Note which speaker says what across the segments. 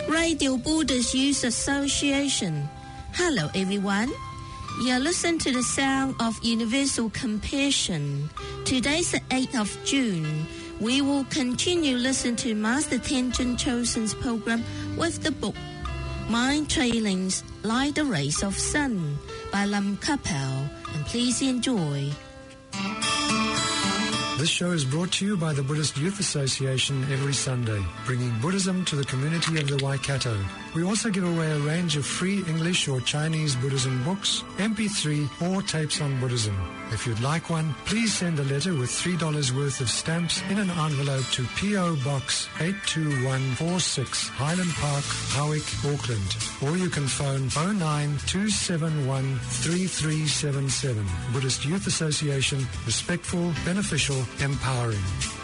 Speaker 1: Radio Buddhist Youth Association. Hello everyone. You are listening to the sound of universal compassion. Today's the 8th of June. We will continue listening to Master Tenzin Chosen's program with the book Mind Trailings Like the Rays of Sun by Lam Kapel. And please enjoy.
Speaker 2: This show is brought to you by the Buddhist Youth Association every Sunday, bringing Buddhism to the community of the Waikato. We also give away a range of free English or Chinese Buddhism books, MP3 or tapes on Buddhism. If you'd like one, please send a letter with $3 worth of stamps in an envelope to P.O. Box 82146, Highland Park, Howick, Auckland. Or you can phone 09271 3377. Buddhist Youth Association, respectful, beneficial, empowering.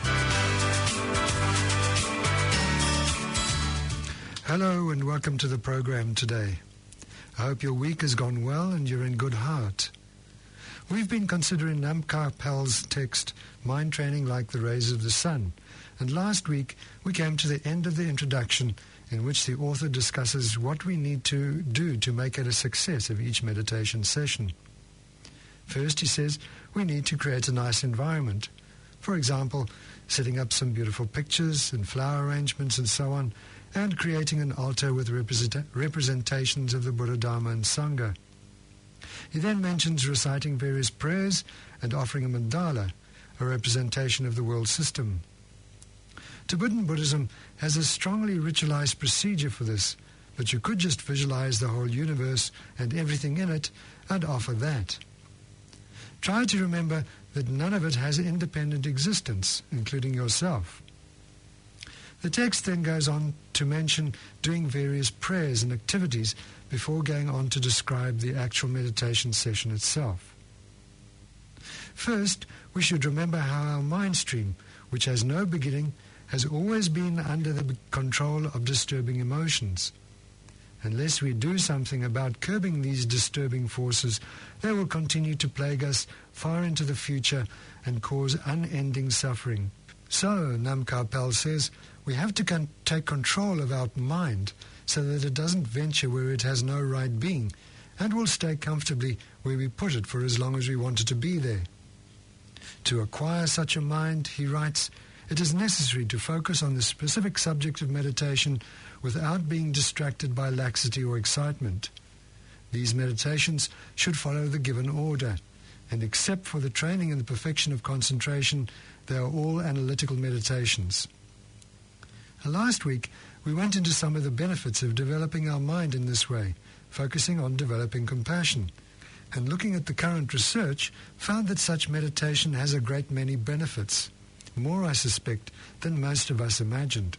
Speaker 2: Hello and welcome to the program today. I hope your week has gone well and you're in good heart. We've been considering Lam Kapel's text, Mind Training Like the Rays of the Sun, and last week we came to the end of the introduction in which the author discusses what we need to do to make it a success of each meditation session. First, he says we need to create a nice environment. For example, setting up some beautiful pictures and flower arrangements and so on, and creating an altar with representations of the Buddha, Dharma and Sangha. He then mentions reciting various prayers and offering a mandala, a representation of the world system. Tibetan Buddhism has a strongly ritualized procedure for this, but you could just visualize the whole universe and everything in it and offer that. Try to remember that none of it has independent existence, including yourself. The text then goes on to mention doing various prayers and activities before going on to describe the actual meditation session itself. First, we should remember how our mind stream, which has no beginning, has always been under the control of disturbing emotions. Unless we do something about curbing these disturbing forces, they will continue to plague us far into the future and cause unending suffering. So, Lam Kapel says, we have to take control of our mind so that it doesn't venture where it has no right being and will stay comfortably where we put it for as long as we want it to be there. To acquire such a mind, he writes, it is necessary to focus on the specific subject of meditation without being distracted by laxity or excitement. These meditations should follow the given order, and except for the training and the perfection of concentration, they are all analytical meditations. Last week, we went into some of the benefits of developing our mind in this way, focusing on developing compassion, and looking at the current research, found that such meditation has a great many benefits, more, I suspect, than most of us imagined.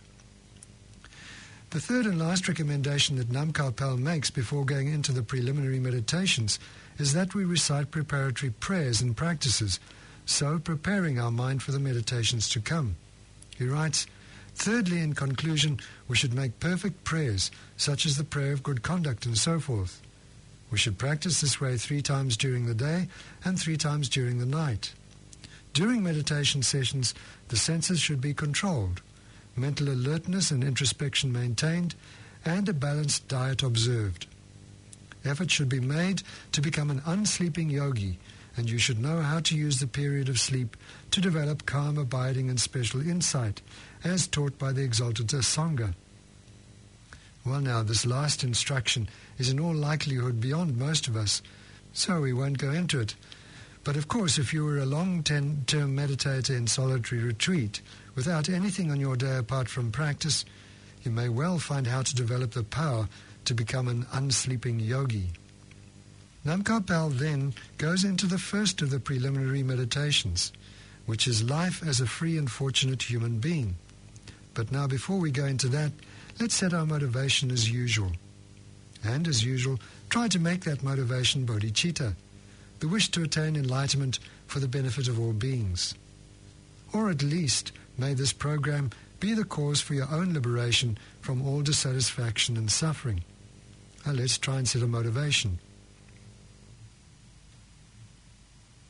Speaker 2: The third and last recommendation that Lam Kapel makes before going into the preliminary meditations is that we recite preparatory prayers and practices, so preparing our mind for the meditations to come. He writes, thirdly, in conclusion, we should make perfect prayers, such as the prayer of good conduct and so forth. We should practice this way 3 times during the day and 3 times during the night. During meditation sessions, the senses should be controlled, mental alertness and introspection maintained, and a balanced diet observed. Effort should be made to become an unsleeping yogi, and you should know how to use the period of sleep to develop calm abiding and special insight, as taught by the exalted Sangha. Well now, this last instruction is in all likelihood beyond most of us, so we won't go into it. But of course, if you were a long-term meditator in solitary retreat, without anything on your day apart from practice, you may well find how to develop the power to become an unsleeping yogi. Lam Kapel then goes into the first of the preliminary meditations, which is life as a free and fortunate human being. But now, before we go into that, let's set our motivation as usual. And as usual, try to make that motivation bodhicitta, the wish to attain enlightenment for the benefit of all beings. Or at least, may this program be the cause for your own liberation from all dissatisfaction and suffering. Now let's try and set a motivation.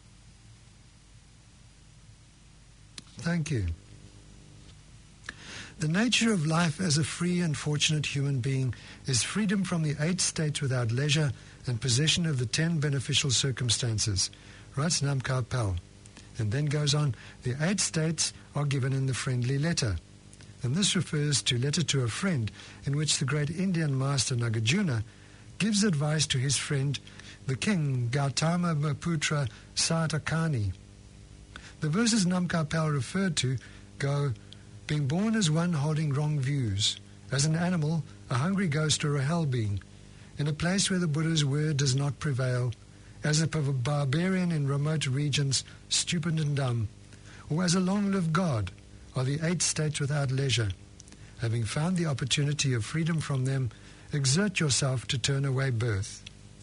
Speaker 2: Thank you. The nature of life as a free and fortunate human being is freedom from the 8 states without leisure and possession of the 10 beneficial circumstances, writes Namkhao Pal, and then goes on, the 8 states are given in the friendly letter. And this refers to Letter to a Friend, in which the great Indian master Nagarjuna gives advice to his friend, the king Gautama Putra Satakani. The verses Namkhao Pal referred to go, being born as one holding wrong views, as an animal, a hungry ghost or a hell being, in a place where the Buddha's word does not prevail, as a barbarian in remote regions, stupid and dumb, or as a long-lived God, are the 8 states without leisure. Having found the opportunity of freedom from them, exert yourself to turn away birth.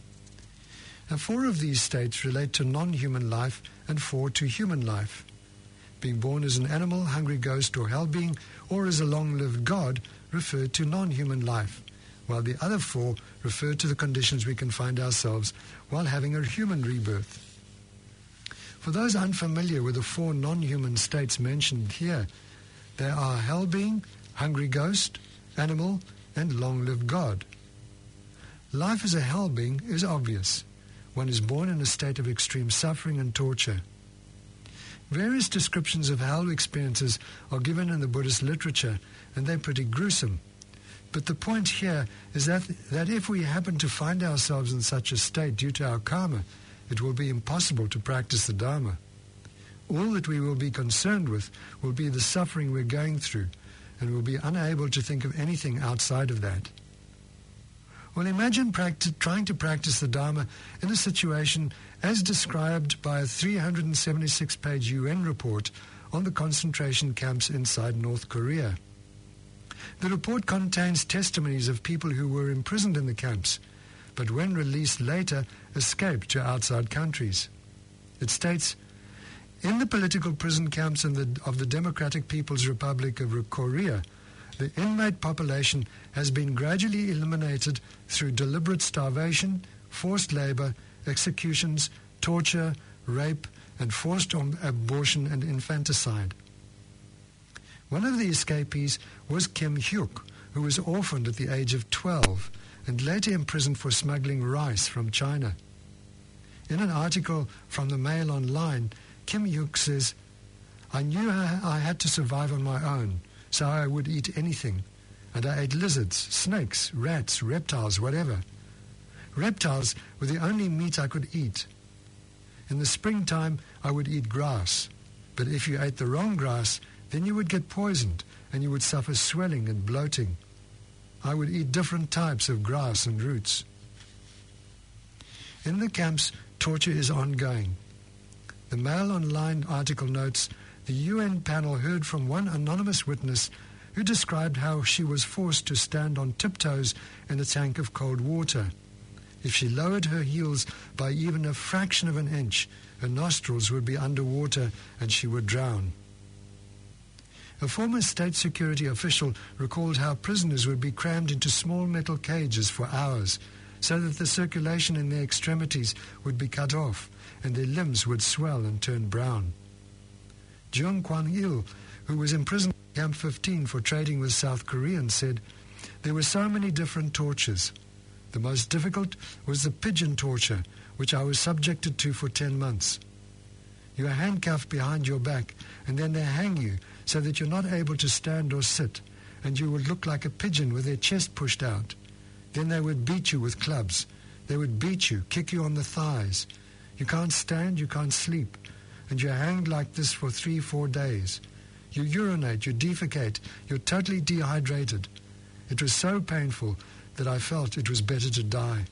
Speaker 2: Now 4 of these states relate to non-human life and 4 to human life. Being born as an animal, hungry ghost or hell being, or as a long-lived God, refer to non-human life, while the other 4 refer to the conditions we can find ourselves while having a human rebirth. For those unfamiliar with the 4 non-human states mentioned here, they are hell being, hungry ghost, animal, and long-lived God. Life as a hell being is obvious. One is born in a state of extreme suffering and torture. Various descriptions of hell experiences are given in the Buddhist literature, and they're pretty gruesome. But the point here is that if we happen to find ourselves in such a state due to our karma, it will be impossible to practice the Dharma. All that we will be concerned with will be the suffering we're going through, and we'll be unable to think of anything outside of that. Well, imagine trying to practice the Dharma in a situation as described by a 376-page UN report on the concentration camps inside North Korea. The report contains testimonies of people who were imprisoned in the camps, but when released later, escaped to outside countries. It states, in the political prison camps of the Democratic People's Republic of Korea, the inmate population has been gradually eliminated through deliberate starvation, forced labor, executions, torture, rape, and forced abortion and infanticide. One of the escapees was Kim Hyuk, who was orphaned at the age of 12 and later imprisoned for smuggling rice from China. In an article from the Mail Online, Kim Hyuk says, I knew I had to survive on my own, so I would eat anything. And I ate lizards, snakes, rats, reptiles, whatever. Reptiles were the only meat I could eat. In the springtime, I would eat grass. But if you ate the wrong grass, then you would get poisoned and you would suffer swelling and bloating. I would eat different types of grass and roots. In the camps, torture is ongoing. The Mail Online article notes, the UN panel heard from one anonymous witness who described how she was forced to stand on tiptoes in a tank of cold water. If she lowered her heels by even a fraction of an inch, her nostrils would be underwater and she would drown. A former state security official recalled how prisoners would be crammed into small metal cages for hours so that the circulation in their extremities would be cut off and their limbs would swell and turn brown. Jung Kwan-il, who was imprisoned at Camp 15 for trading with South Koreans, said, there were so many different tortures. The most difficult was the pigeon torture, which I was subjected to for 10 months. You are handcuffed behind your back, and then they hang you so that you're not able to stand or sit, and you would look like a pigeon with their chest pushed out. Then they would beat you with clubs. They would beat you, kick you on the thighs. You can't stand, you can't sleep, and you're hanged like this for 3-4 days. You urinate, you defecate, you're totally dehydrated. It was so painful that I felt it was better to die.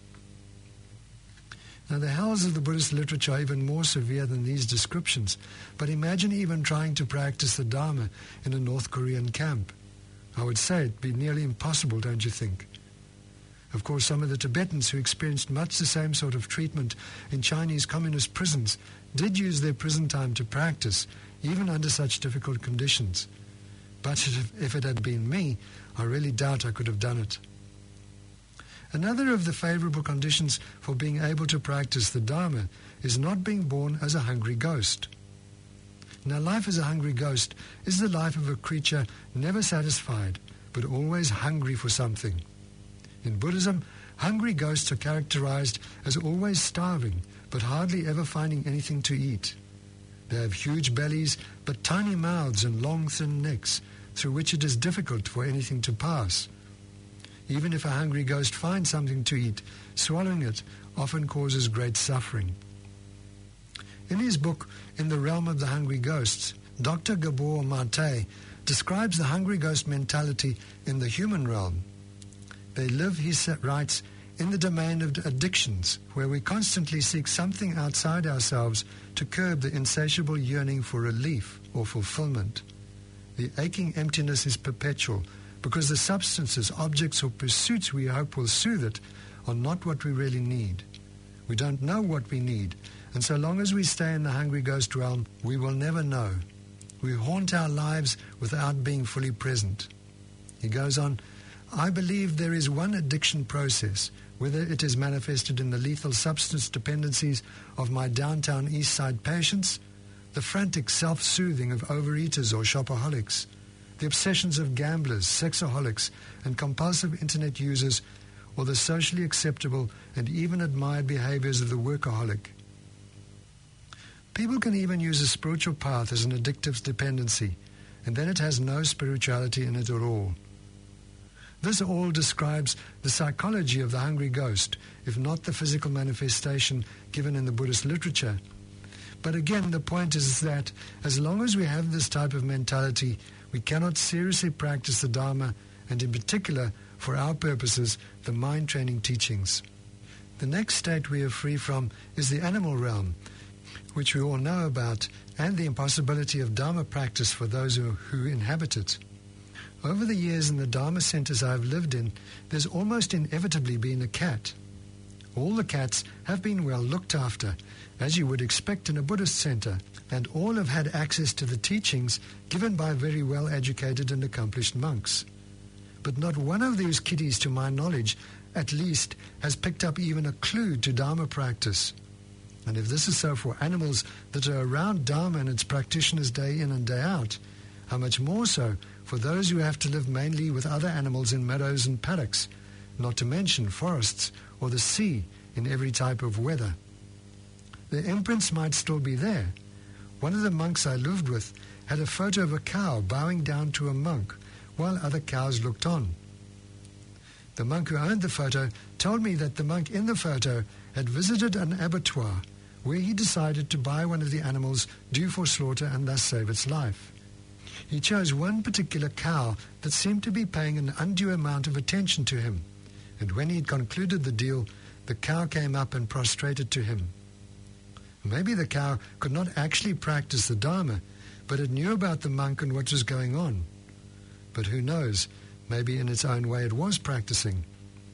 Speaker 2: Now, the hells of the Buddhist literature are even more severe than these descriptions, but imagine even trying to practice the Dharma in a North Korean camp. I would say it'd be nearly impossible, don't you think? Of course, some of the Tibetans who experienced much the same sort of treatment in Chinese communist prisons did use their prison time to practice, even under such difficult conditions. But if it had been me, I really doubt I could have done it. Another of the favorable conditions for being able to practice the Dharma is not being born as a hungry ghost. Now, life as a hungry ghost is the life of a creature never satisfied, but always hungry for something. In Buddhism, hungry ghosts are characterized as always starving, but hardly ever finding anything to eat. They have huge bellies, but tiny mouths and long, thin necks, through which it is difficult for anything to pass. Even if a hungry ghost finds something to eat, swallowing it often causes great suffering. In his book, In the Realm of the Hungry Ghosts, Dr. Gabor Mate describes the hungry ghost mentality in the human realm. They live, he writes, in the domain of addictions, where we constantly seek something outside ourselves to curb the insatiable yearning for relief or fulfillment. The aching emptiness is perpetual, because the substances, objects, or pursuits we hope will soothe it are not what we really need. We don't know what we need, and so long as we stay in the hungry ghost realm, we will never know. We haunt our lives without being fully present. He goes on, I believe there is one addiction process, whether it is manifested in the lethal substance dependencies of my downtown East Side patients, the frantic self-soothing of overeaters or shopaholics, the obsessions of gamblers, sexaholics, and compulsive internet users, or the socially acceptable and even admired behaviors of the workaholic. People can even use a spiritual path as an addictive dependency, and then it has no spirituality in it at all. This all describes the psychology of the hungry ghost, if not the physical manifestation given in the Buddhist literature. But again, the point is that as long as we have this type of mentality, we cannot seriously practice the Dharma, and in particular, for our purposes, the mind training teachings. The next state we are free from is the animal realm, which we all know about, and the impossibility of Dharma practice for those who inhabit it. Over the years in the Dharma centers I've lived in, there's almost inevitably been a cat. All the cats have been well looked after, as you would expect in a Buddhist center, and all have had access to the teachings given by very well-educated and accomplished monks. But not one of these kitties, to my knowledge, at least, has picked up even a clue to Dharma practice. And if this is so for animals that are around Dharma and its practitioners day in and day out, how much more so for those who have to live mainly with other animals in meadows and paddocks, not to mention forests or the sea in every type of weather. The imprints might still be there. One of the monks I lived with had a photo of a cow bowing down to a monk while other cows looked on. The monk who owned the photo told me that the monk in the photo had visited an abattoir where he decided to buy one of the animals due for slaughter and thus save its life. He chose one particular cow that seemed to be paying an undue amount of attention to him, and when he had concluded the deal, the cow came up and prostrated to him. Maybe the cow could not actually practice the Dharma, but it knew about the monk and what was going on. But who knows, maybe in its own way it was practicing.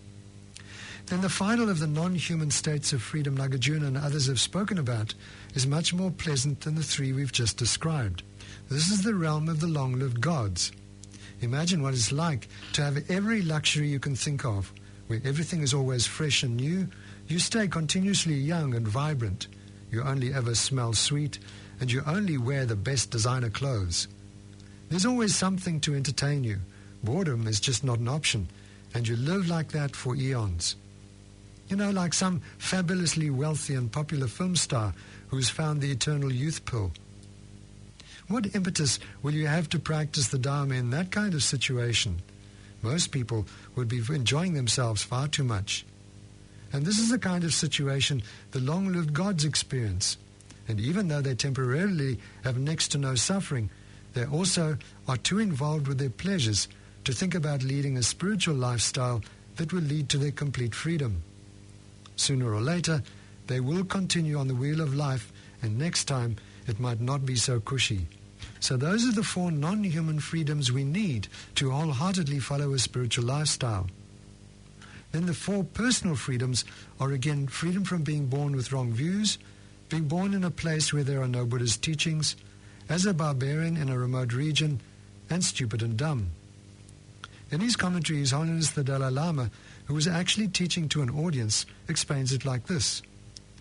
Speaker 2: Then the final of the non-human states of freedom Nagarjuna and others have spoken about is much more pleasant than the three we've just described. This is the realm of the long-lived gods. Imagine what it's like to have every luxury you can think of, where everything is always fresh and new. You stay continuously young and vibrant. You only ever smell sweet, and you only wear the best designer clothes. There's always something to entertain you. Boredom is just not an option, and you live like that for eons. You know, like some fabulously wealthy and popular film star who's found the eternal youth pill. What impetus will you have to practice the Dharma in that kind of situation? Most people would be enjoying themselves far too much. And this is the kind of situation the long-lived gods experience. And even though they temporarily have next to no suffering, they also are too involved with their pleasures to think about leading a spiritual lifestyle that will lead to their complete freedom. Sooner or later, they will continue on the wheel of life, and next time it might not be so cushy. So those are the 4 non-human freedoms we need to wholeheartedly follow a spiritual lifestyle. Then the 4 personal freedoms are again freedom from being born with wrong views, being born in a place where there are no Buddhist teachings, as a barbarian in a remote region, and stupid and dumb. In his commentary, His Holiness the Dalai Lama, who was actually teaching to an audience, explains it like this.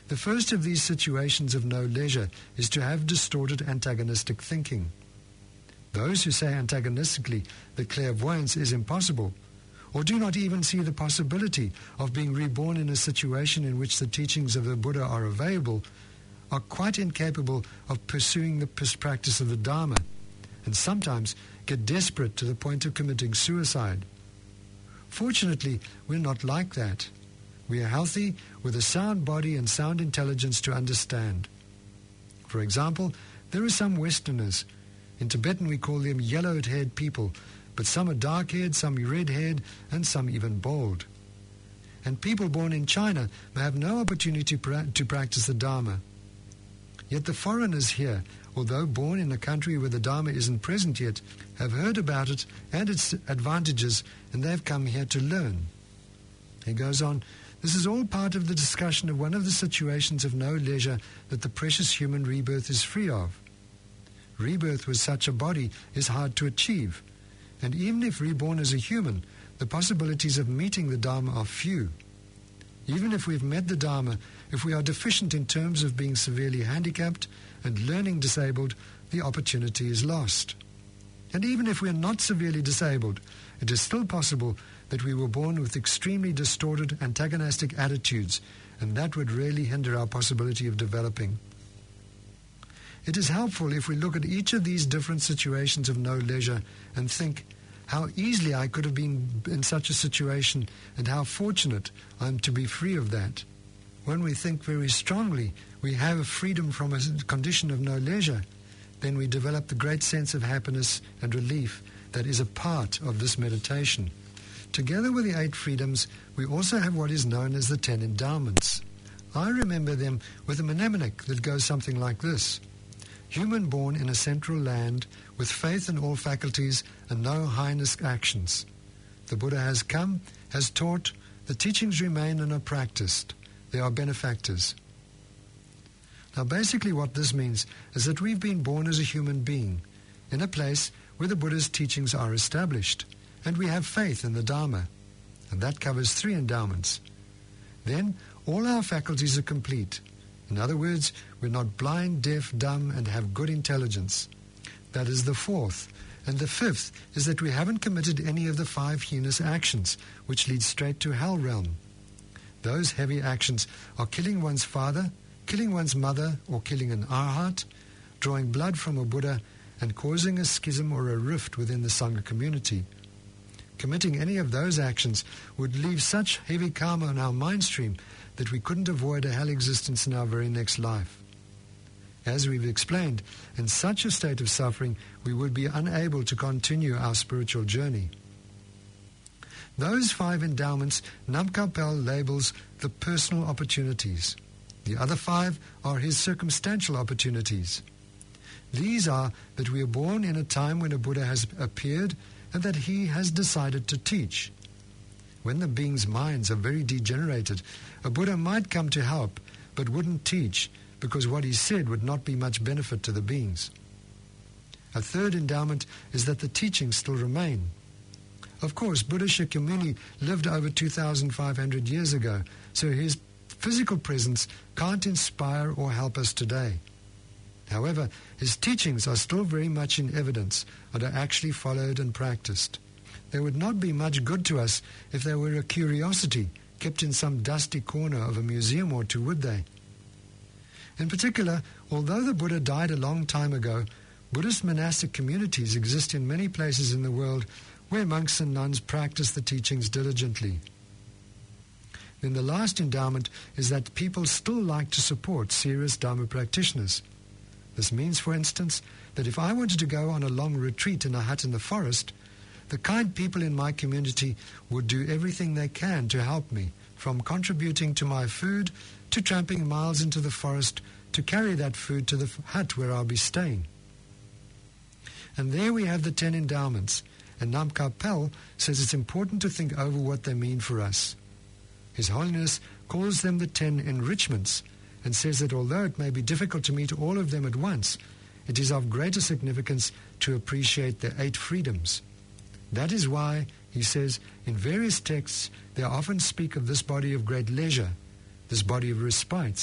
Speaker 2: The first of these situations of no leisure is to have distorted antagonistic thinking. Those who say antagonistically that clairvoyance is impossible, or do not even see the possibility of being reborn in a situation in which the teachings of the Buddha are available, are quite incapable of pursuing the practice of the Dharma, and sometimes get desperate to the point of committing suicide. Fortunately, we're not like that. We are healthy with a sound body and sound intelligence to understand. For example, there are some Westerners. In Tibetan we call them yellow-haired people, but some are dark-haired, some red-haired, and some even bald. And people born in China may have no opportunity to practice the Dharma. Yet the foreigners here, although born in a country where the Dharma isn't present yet, have heard about it and its advantages, and they've come here to learn. He goes on, this is all part of the discussion of one of the situations of no leisure that the precious human rebirth is free of. Rebirth with such a body is hard to achieve, and even if reborn as a human, the possibilities of meeting the Dharma are few. Even if we've met the Dharma, if we are deficient in terms of being severely handicapped and learning disabled, the opportunity is lost. And even if we are not severely disabled, it is still possible that we were born with extremely distorted antagonistic attitudes, and that would really hinder our possibility of developing. It is helpful if we look at each of these different situations of no leisure and think how easily I could have been in such a situation and how fortunate I am to be free of that. When we think very strongly we have freedom from a condition of no leisure, then we develop the great sense of happiness and relief that is a part of this meditation. Together with the 8 freedoms, we also have what is known as the 10 endowments. I remember them with a mnemonic that goes something like this. Human born in a central land, with faith in all faculties and no heinous actions. The Buddha has come, has taught, the teachings remain and are practiced. They are benefactors. Now basically what this means is that we've been born as a human being, in a place where the Buddha's teachings are established, and we have faith in the Dharma, and that covers 3 endowments. Then all our faculties are complete. In other words, we're not blind, deaf, dumb, and have good intelligence. That is the 4th. And the 5th is that we haven't committed any of the 5 heinous actions, which lead straight to hell realm. Those heavy actions are killing one's father, killing one's mother, or killing an arhat, drawing blood from a Buddha, and causing a schism or a rift within the Sangha community. Committing any of those actions would leave such heavy karma on our mind stream that we couldn't avoid a hell existence in our very next life. As we've explained, in such a state of suffering, we would be unable to continue our spiritual journey. Those 5 endowments Namkha Pel labels the personal opportunities. The other 5 are his circumstantial opportunities. These are that we are born in a time when a Buddha has appeared and that he has decided to teach. When the beings' minds are very degenerated, a Buddha might come to help, but wouldn't teach, because what he said would not be much benefit to the beings. A 3rd endowment is that the teachings still remain. Of course, Buddha Shakyamuni lived over 2,500 years ago, so his physical presence can't inspire or help us today. However, his teachings are still very much in evidence and are actually followed and practiced. They would not be much good to us if they were a curiosity kept in some dusty corner of a museum or two, would they? In particular, although the Buddha died a long time ago, Buddhist monastic communities exist in many places in the world where monks and nuns practice the teachings diligently. Then the last endowment is that people still like to support serious Dharma practitioners. This means, for instance, that if I wanted to go on a long retreat in a hut in the forest, the kind people in my community would do everything they can to help me, from contributing to my food to tramping miles into the forest to carry that food to the hut where I'll be staying. And there we have the 10 endowments, and Namkha Pel says it's important to think over what they mean for us. His Holiness calls them the 10 enrichments, and says that although it may be difficult to meet all of them at once, it is of greater significance to appreciate the 8 freedoms. That is why, he says, in various texts they often speak of this body of great leisure, this body of respites,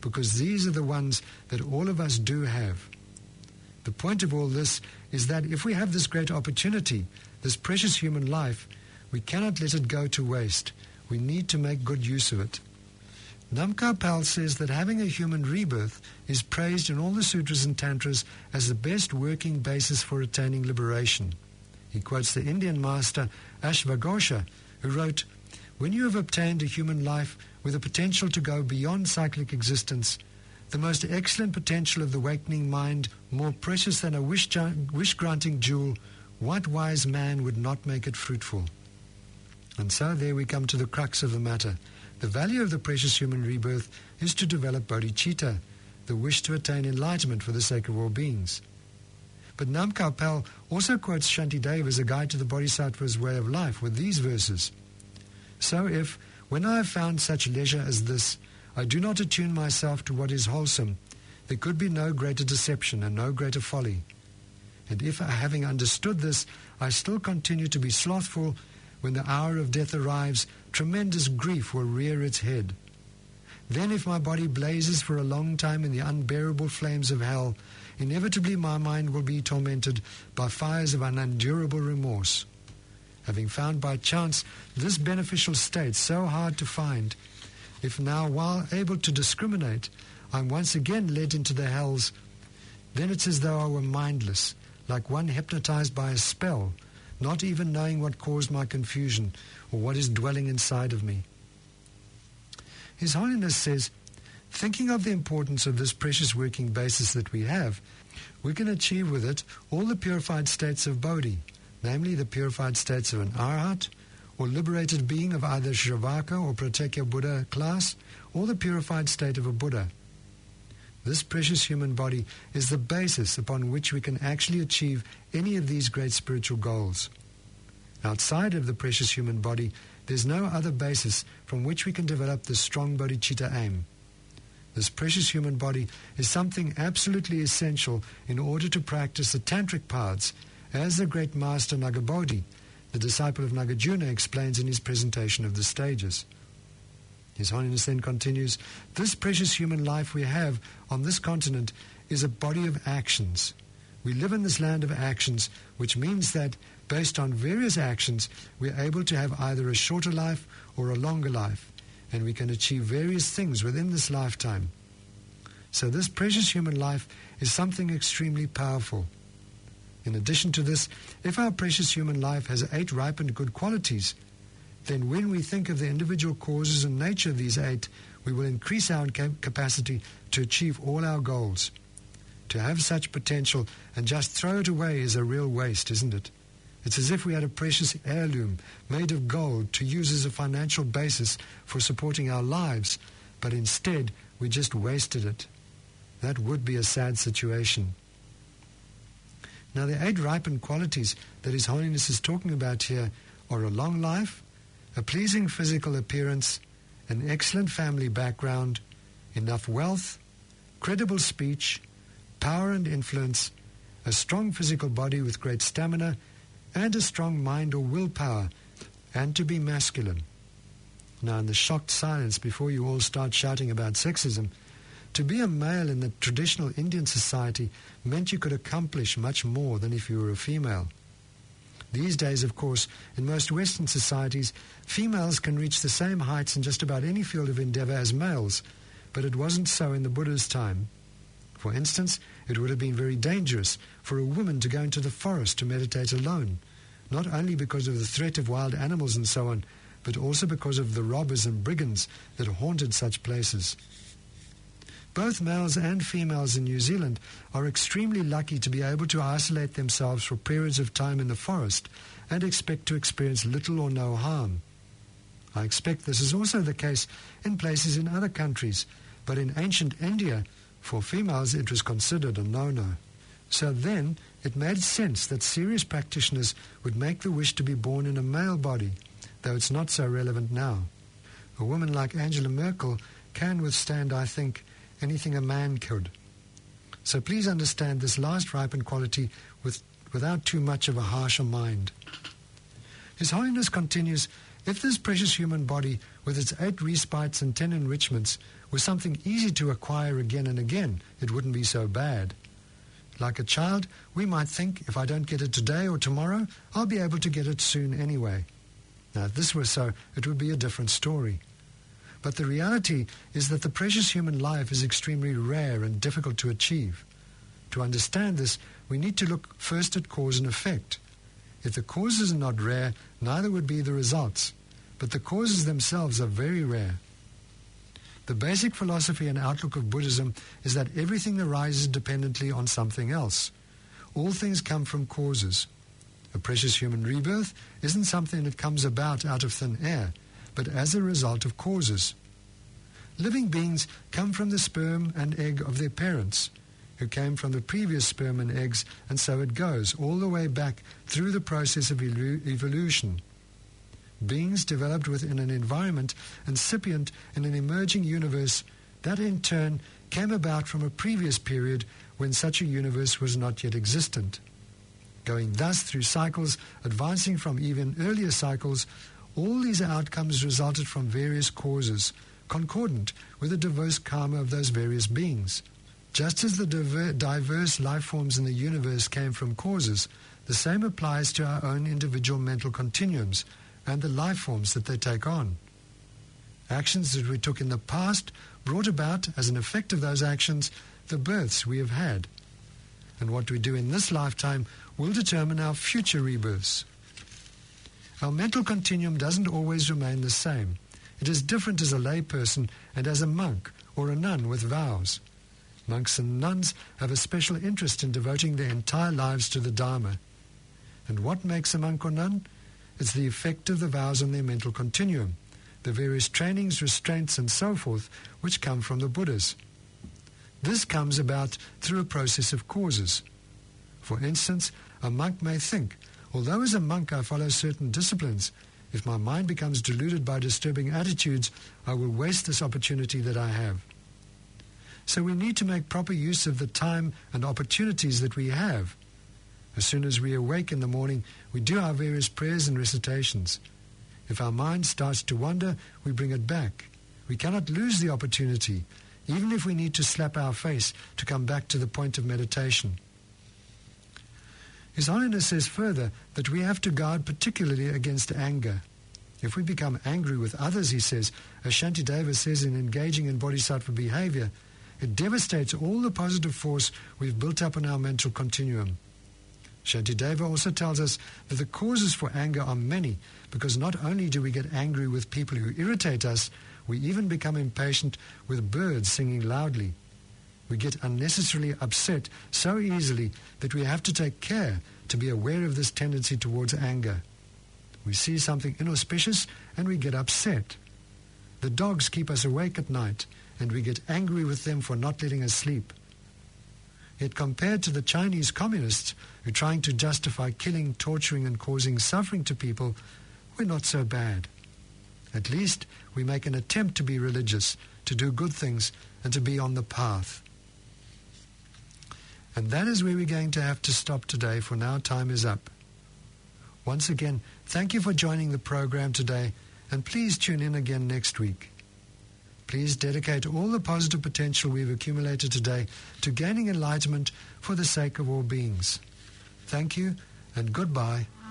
Speaker 2: because these are the ones that all of us do have. The point of all this is that if we have this great opportunity, this precious human life, we cannot let it go to waste. We need to make good use of it. Namkhai Pal says that having a human rebirth is praised in all the sutras and tantras as the best working basis for attaining liberation. He quotes the Indian master Ashvaghosha, who wrote, "When you have obtained a human life with the potential to go beyond cyclic existence, the most excellent potential of the awakening mind, more precious than a wish-granting jewel, what wise man would not make it fruitful?" And so there we come to the crux of the matter. The value of the precious human rebirth is to develop bodhicitta, the wish to attain enlightenment for the sake of all beings. But Namkhai Pal also quotes Shantideva as a guide to the bodhisattva's way of life with these verses. "So if, when I have found such leisure as this, I do not attune myself to what is wholesome, there could be no greater deception and no greater folly. And if, having understood this, I still continue to be slothful, when the hour of death arrives, tremendous grief will rear its head. Then if my body blazes for a long time in the unbearable flames of hell, inevitably my mind will be tormented by fires of unendurable remorse. Having found by chance this beneficial state so hard to find, if now, while able to discriminate, I am once again led into the hells, then it's as though I were mindless, like one hypnotized by a spell, not even knowing what caused my confusion or what is dwelling inside of me." His Holiness says, thinking of the importance of this precious working basis that we have, we can achieve with it all the purified states of Bodhi, namely the purified states of an Arhat, or liberated being of either Shravaka or Pratyeka Buddha class, or the purified state of a Buddha. This precious human body is the basis upon which we can actually achieve any of these great spiritual goals. Outside of the precious human body, there's no other basis from which we can develop this strong bodhicitta aim. This precious human body is something absolutely essential in order to practice the tantric paths, as the great master Nagabodhi, the disciple of Nagarjuna, explains in his presentation of the stages. His Holiness then continues, "This precious human life we have on this continent is a body of actions. We live in this land of actions, which means that, based on various actions, we are able to have either a shorter life or a longer life, and we can achieve various things within this lifetime. So this precious human life is something extremely powerful. In addition to this, if our precious human life has 8 ripened good qualities, then when we think of the individual causes and nature of these 8, we will increase our capacity to achieve all our goals. To have such potential and just throw it away is a real waste, isn't it? It's as if we had a precious heirloom made of gold to use as a financial basis for supporting our lives, but instead we just wasted it. That would be a sad situation." Now the 8 ripened qualities that His Holiness is talking about here are a long life, a pleasing physical appearance, an excellent family background, enough wealth, credible speech, power and influence, a strong physical body with great stamina, and a strong mind or willpower, and to be masculine. Now in the shocked silence before you all start shouting about sexism, to be a male in the traditional Indian society meant you could accomplish much more than if you were a female. These days, of course, in most Western societies, females can reach the same heights in just about any field of endeavor as males, but it wasn't so in the Buddha's time. For instance, it would have been very dangerous for a woman to go into the forest to meditate alone, not only because of the threat of wild animals and so on, but also because of the robbers and brigands that haunted such places. Both males and females in New Zealand are extremely lucky to be able to isolate themselves for periods of time in the forest and expect to experience little or no harm. I expect this is also the case in places in other countries, but in ancient India, for females it was considered a no-no. So then it made sense that serious practitioners would make the wish to be born in a male body, though it's not so relevant now. A woman like Angela Merkel can withstand, I think, anything a man could. So please understand this last ripened quality without too much of a harsher mind. His Holiness continues, if this precious human body with its 8 respites and 10 enrichments was something easy to acquire again and again, it wouldn't be so bad. Like a child, we might think, if I don't get it today or tomorrow, I'll be able to get it soon anyway. Now, if this were so, it would be a different story. But the reality is that the precious human life is extremely rare and difficult to achieve. To understand this, we need to look first at cause and effect. If the causes are not rare, neither would be the results. But the causes themselves are very rare. The basic philosophy and outlook of Buddhism is that everything arises dependently on something else. All things come from causes. A precious human rebirth isn't something that comes about out of thin air, but as a result of causes. Living beings come from the sperm and egg of their parents, who came from the previous sperm and eggs, and so it goes all the way back through the process of evolution. Beings developed within an environment incipient in an emerging universe that in turn came about from a previous period when such a universe was not yet existent. Going thus through cycles, advancing from even earlier cycles, all these outcomes resulted from various causes, concordant with the diverse karma of those various beings. Just as the diverse life forms in the universe came from causes, the same applies to our own individual mental continuums and the life forms that they take on. Actions that we took in the past brought about, as an effect of those actions, the births we have had. And what we do in this lifetime will determine our future rebirths. Our mental continuum doesn't always remain the same. It is different as a lay person and as a monk or a nun with vows. Monks and nuns have a special interest in devoting their entire lives to the Dharma. And what makes a monk or nun? It's the effect of the vows on their mental continuum, the various trainings, restraints, and so forth, which come from the Buddhas. This comes about through a process of causes. For instance, a monk may think, although as a monk I follow certain disciplines, if my mind becomes deluded by disturbing attitudes, I will waste this opportunity that I have. So we need to make proper use of the time and opportunities that we have. As soon as we awake in the morning, we do our various prayers and recitations. If our mind starts to wander, we bring it back. We cannot lose the opportunity, even if we need to slap our face to come back to the point of meditation. His Holiness says further that we have to guard particularly against anger. If we become angry with others, he says, as Shantideva says in engaging in bodhisattva behavior, it devastates all the positive force we've built up in our mental continuum. Shantideva also tells us that the causes for anger are many, because not only do we get angry with people who irritate us, we even become impatient with birds singing loudly. We get unnecessarily upset so easily that we have to take care to be aware of this tendency towards anger. We see something inauspicious and we get upset. The dogs keep us awake at night, and we get angry with them for not letting us sleep. Yet compared to the Chinese communists who are trying to justify killing, torturing, and causing suffering to people, we're not so bad. At least we make an attempt to be religious, to do good things, and to be on the path. And that is where we're going to have to stop today, for now time is up. Once again, thank you for joining the program today, and please tune in again next week. Please dedicate all the positive potential we've accumulated today to gaining enlightenment for the sake of all beings. Thank you, and goodbye